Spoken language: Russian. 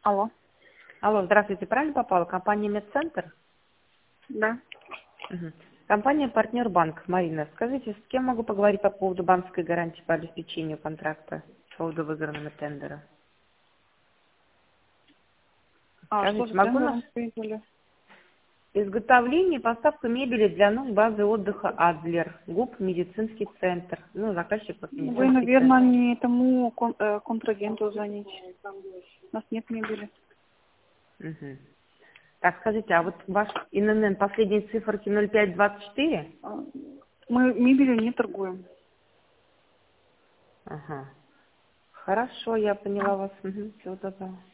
Алло. Алло, здравствуйте, правильно попала? Компания Медцентр? Да. Мгм. Компания «Партнер Банк». Марина, скажите, с кем могу поговорить по поводу банковской гарантии по обеспечению контракта, по поводу выигранного тендера? А что Скажите, за могу тендер на выиграли? изготовление и поставку мебели для нужд базы отдыха «Адлер», ГУП «Медицинский центр». Ну, заказчик вот Вы, «Медицинский наверное, центр». не тому контрагенту звоните. У нас нет мебели. Мгм. Так, скажите, а вот ваш ИНН последние циферки 0524? А, Мы мебелью не торгуем. Ага. Хорошо, я поняла вас. Угу. Всего доброго.